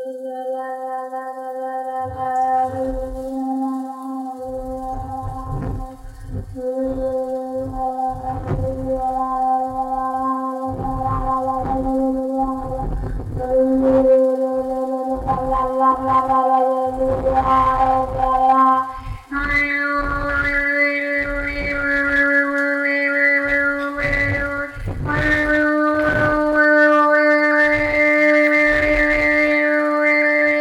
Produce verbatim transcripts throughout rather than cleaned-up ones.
Thank you.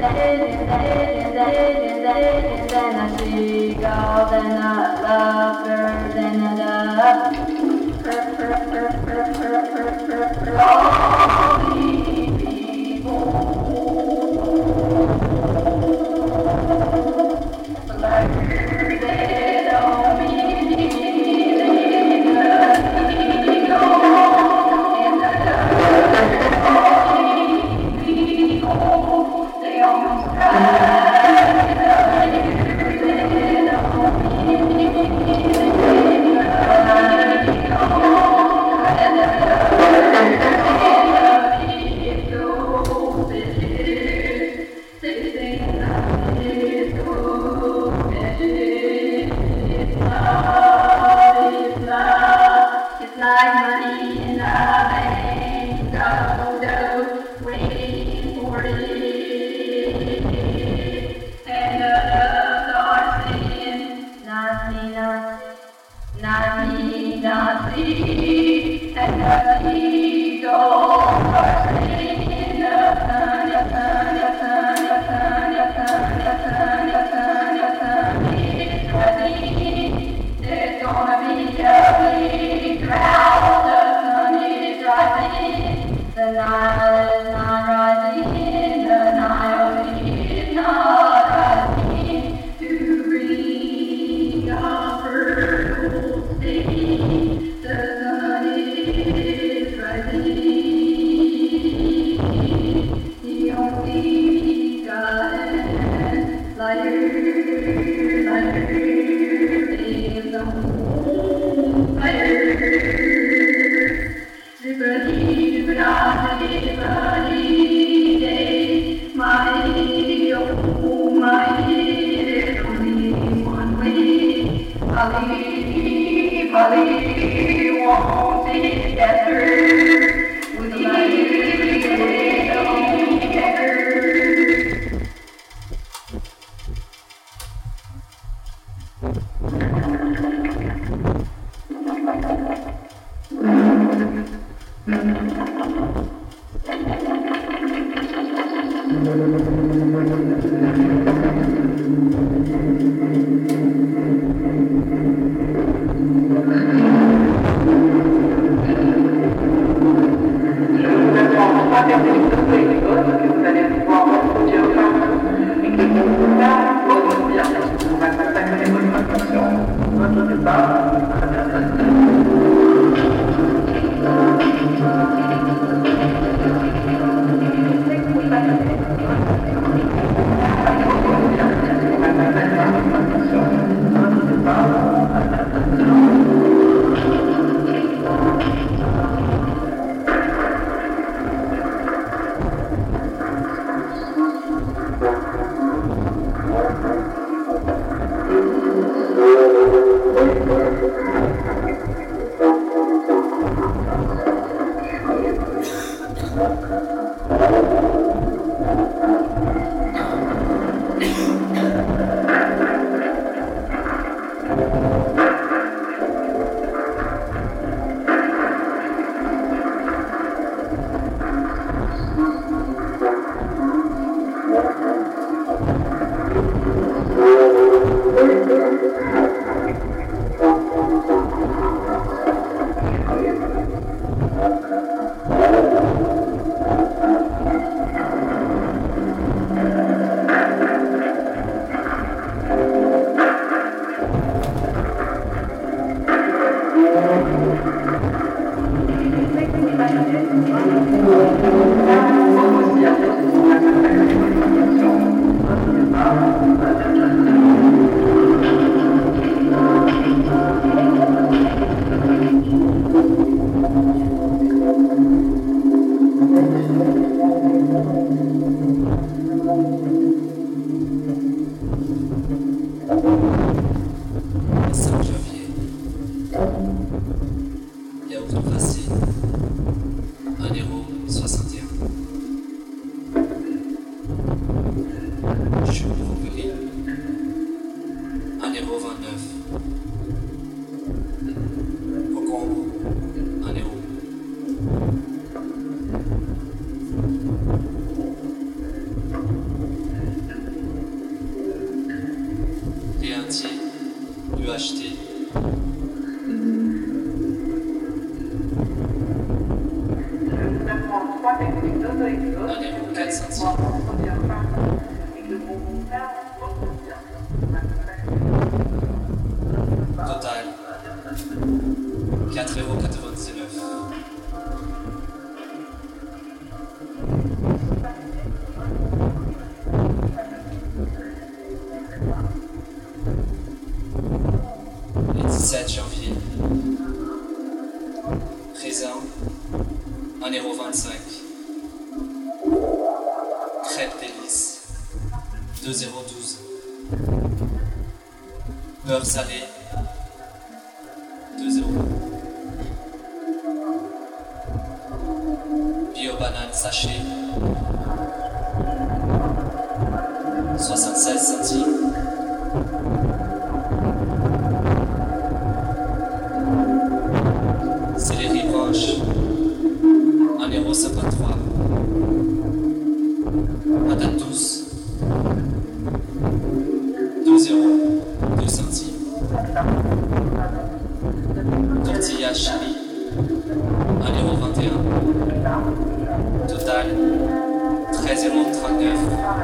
than a seagull, than a lovebird, than a dove. All the people like they don't mean anything, the eagle in the dove. People, they almost died. entier, U H T. Un euro quatre centimes. Total, quatre euros quatre-vingt-dix-neuf. Le dix-sept janvier. Présent, un euro vingt-cinq. Crêpes délices, deux euros douze. Beurre salé, deux euros. Bio banane sachet, soixante-seize centimes. Céleri branche, un euro cinquante-trois. Patate douce, deux euros, deux centimes. Tortilla chili, un euro vingt et un. Total, treize euros trente-neuf.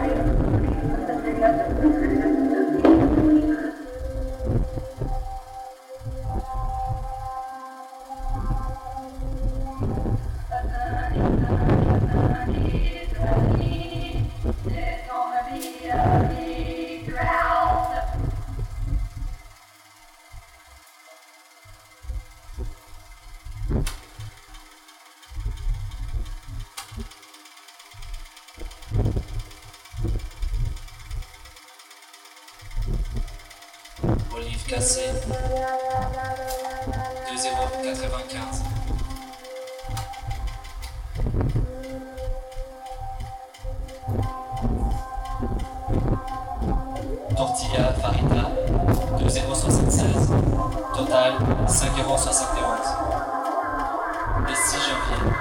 Olive cassée, deux euros quatre-vingt-quinze. Tortilla farina, deux euros soixante-seize. Total, cinq euros soixante et onze. Le six janvier.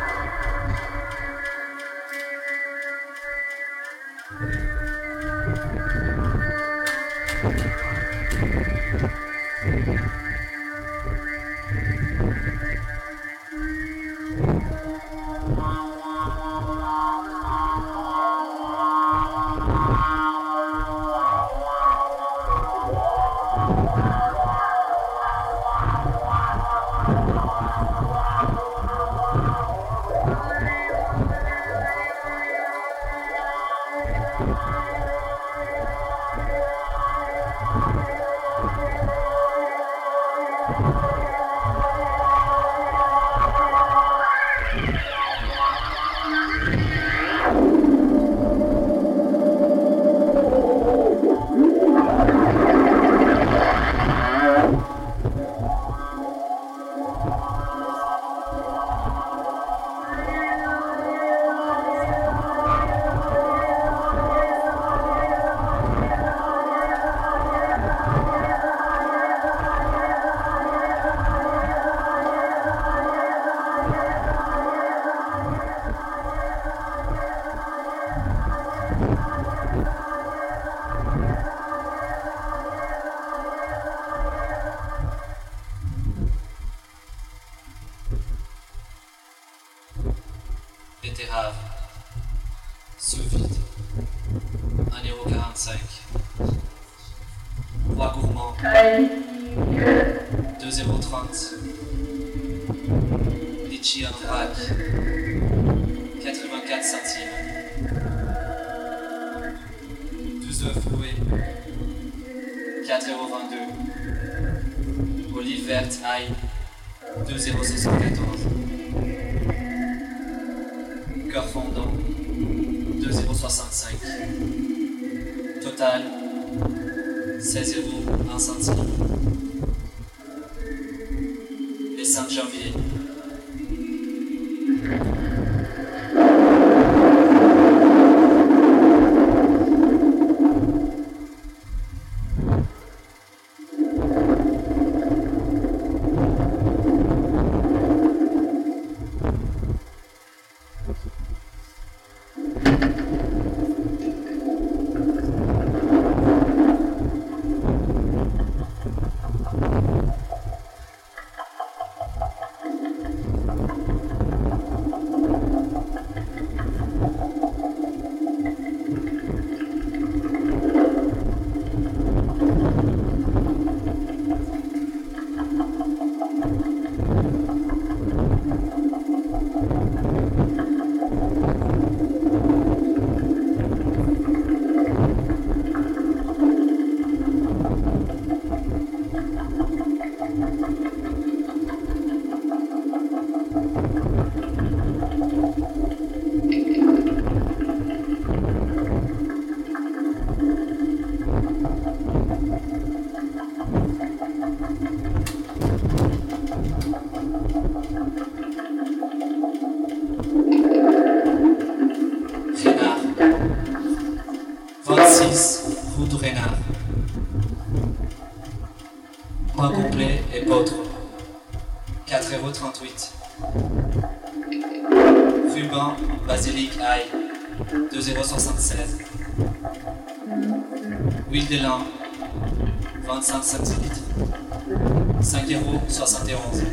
Betterave, sous vide, un euro quarante-cinq. Pois gourmand, deux euros trente. Litchi en vrac, quatre-vingt-quatre centimes. douze œufs floués, quatre euros vingt-deux. Olive verte ail, deux euros soixante-quatorze. Cœur fondant, deux euros soixante-cinq. Total, seize euros un centime. Le cinq janvier. vingt-six rue du Renard. Pain complet et potre. quatre euros trente-huit. Rubin, basilic, ail. deux euros soixante-seize. Huile de lin, vingt-cinq centilitres. cinq euros soixante et onze.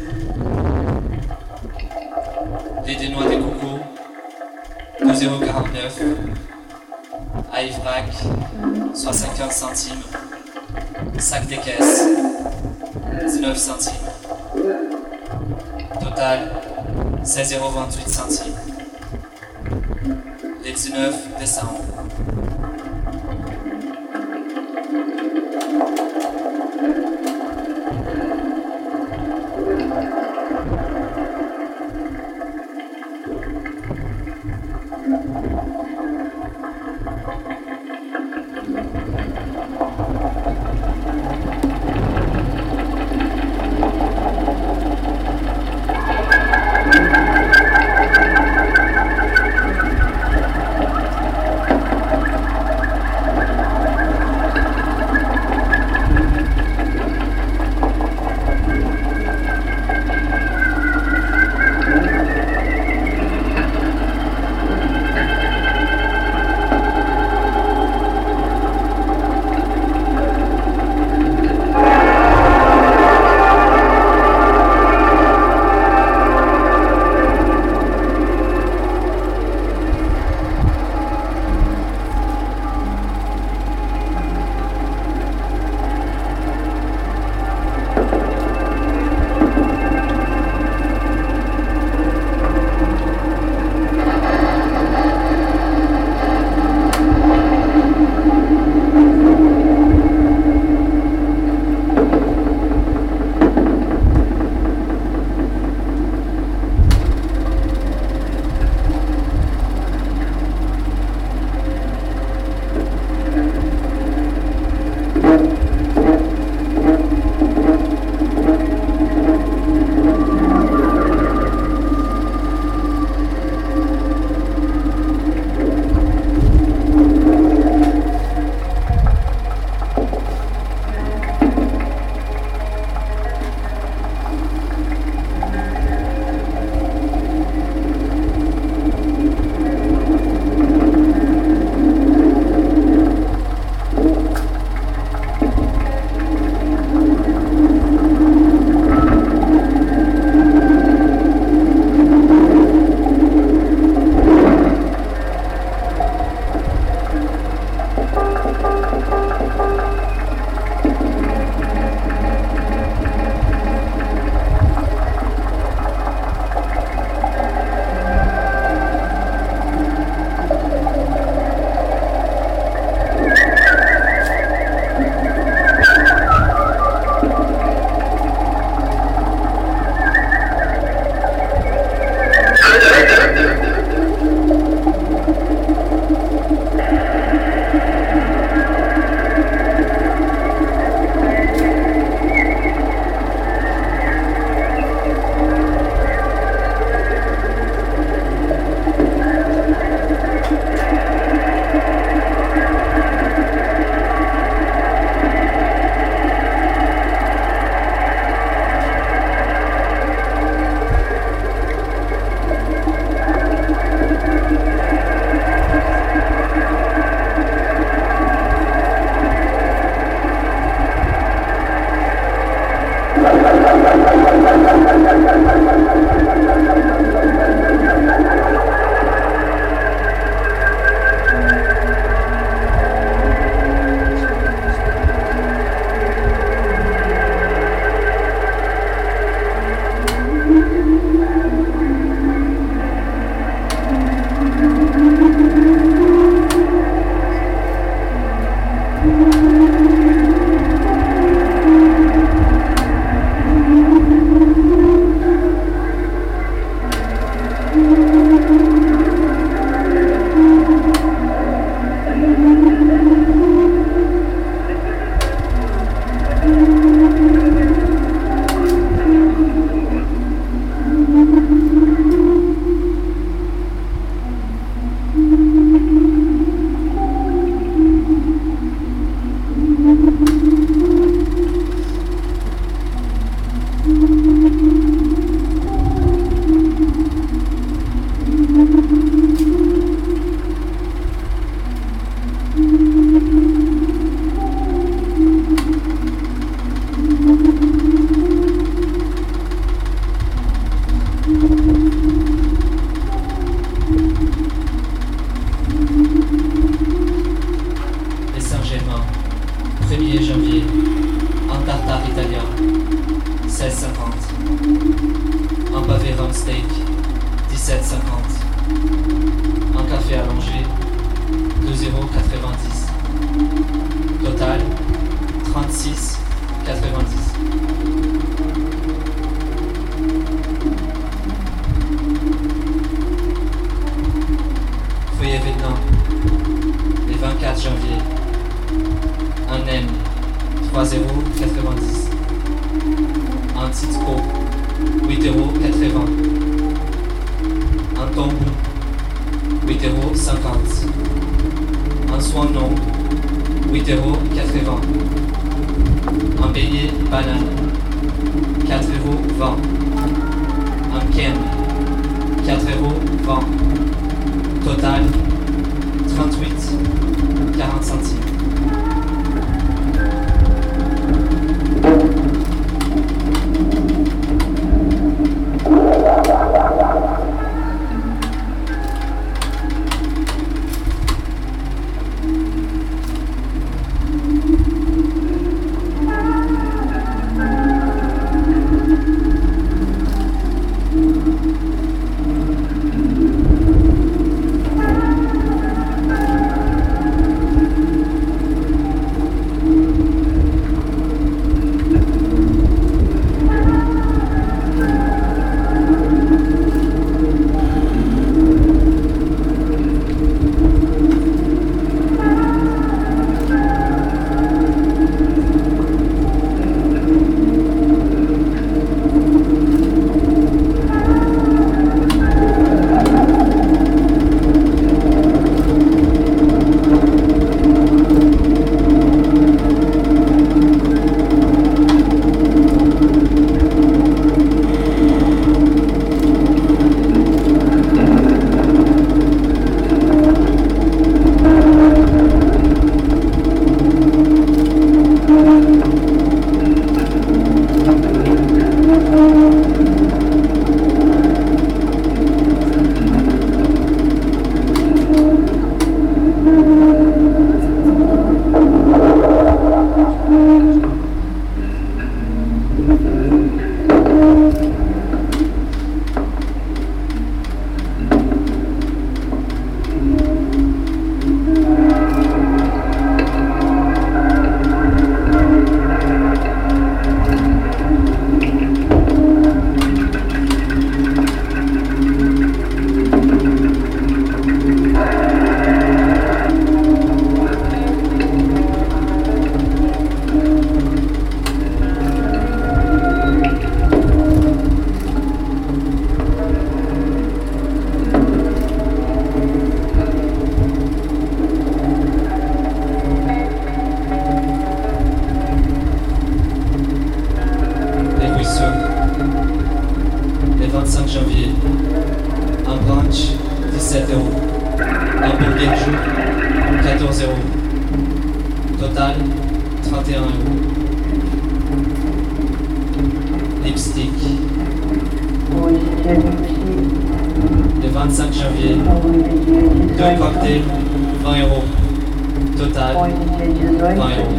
Lait de noix de coco, deux euros quarante-neuf. Ail vrac, soixante-quinze centimes. Sac de caisse, dix-neuf centimes. Total, seize euros vingt-huit centimes. Le dix-neuf décembre. Saint-Germain, premier janvier, un tartare italien, seize cinquante. Un pavé rhum steak, dix-sept cinquante. Un café allongé, deux euros quatre-vingt-dix. Total, trente-six quatre-vingt-dix. Foyer Vietnam, le vingt-quatre janvier. Un M, trois euros quatre-vingt-dix. Un Titco, huit euros quatre-vingts. Un Tombou, huit euros cinquante. Un Swannon, huit euros quatre-vingts. Un beignet banane, quatre euros vingt. Un Ken, quatre euros vingt. Total, trente-huit quarante centimes. vingt-cinq janvier. Un brunch, dix-sept euros. Un burger jus, quatorze euros. Total, trente et un euros. Lipstick. Le vingt-cinq janvier. Deux cocktails, vingt euros. Total, vingt euros.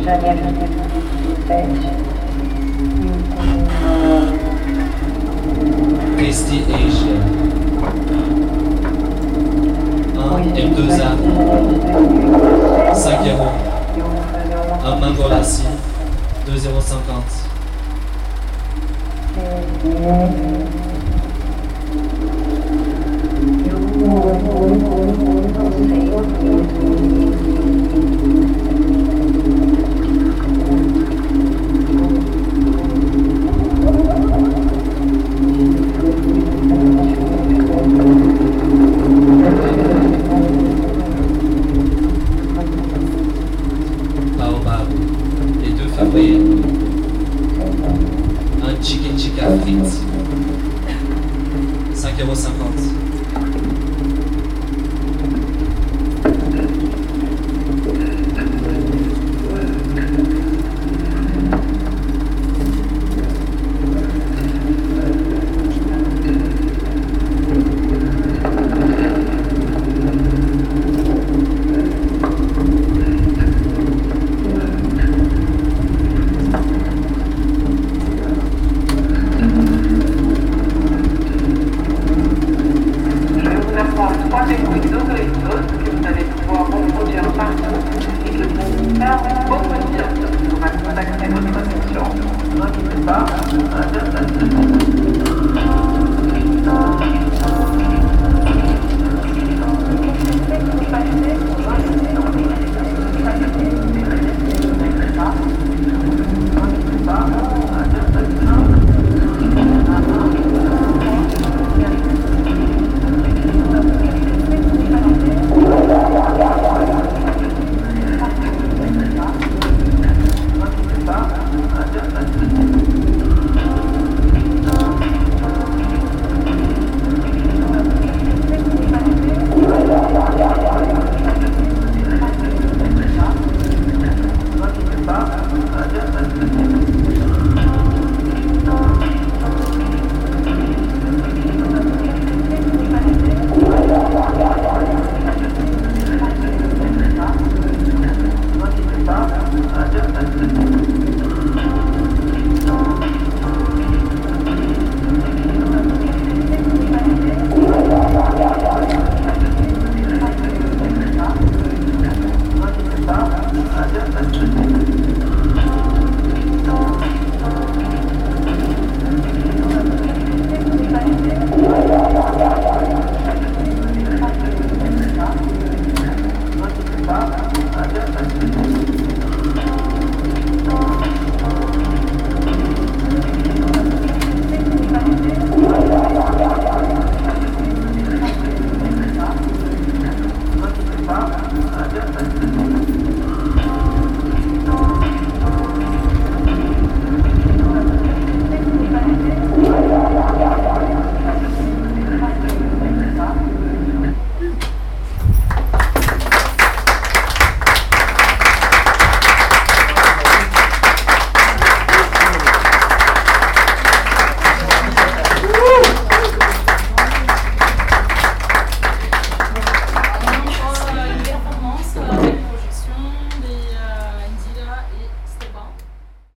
Tasty Asia. Un M deux A, cinq euros. Un mango lassi, deux euros cinquante. Baobab, les deux février. Un chicken chicken frites, cinq euros cinquante.